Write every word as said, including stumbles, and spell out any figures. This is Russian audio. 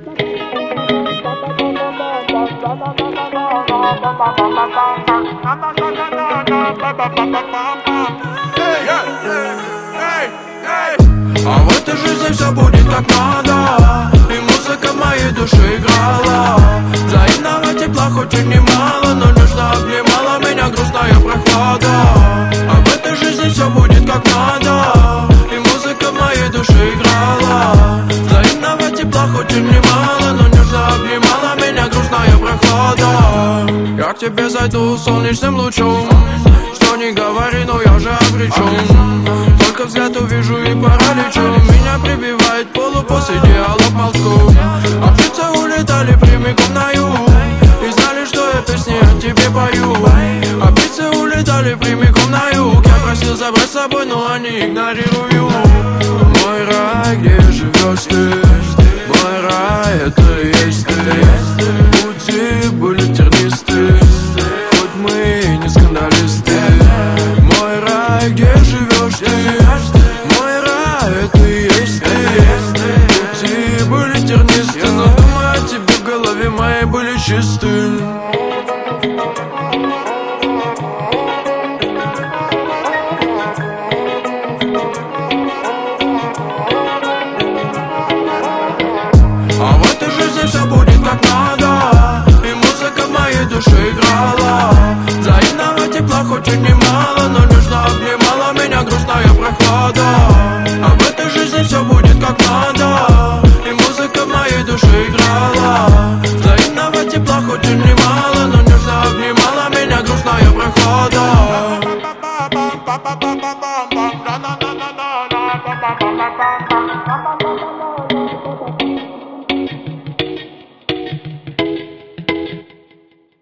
А в этой жизни все будет как надо, и музыка моей души играла. Взаимного тепла хоть и немало, но нежно обнимала меня грустная прохлада. А в этой жизни все будет как надо, и музыка моей души играла. Взаимного тепла хоть и немало, но нежно обнимала меня грустная прохлада. Я к тебе зайду солнечным лучом, что не говори, но я же обречен. Только взгляд увижу и параличу, меня прибивает полупос идеалов мозгу. А птицы улетали прямиком на юг и знали, что я песни о тебе пою. А птицы улетали прямиком на юг, я просил забрать с собой, но они игнорируют. Мой рай, где живешь ты? Мой рай, это и есть ты. Пути были тернисты, хоть мы не скандалисты. Мой рай, где живешь ты? Мой рай, это и есть ты. Пути были тернисты, но думаю о тебе в голове моей были чисты. А в этой жизни все будет как надо, и музыка в моей душе играла. Взаимного тепла хоть и немало, но нежно обнимала меня грустная прохлада. А в этой жизни все будет как надо, и музыка в моей душе играла.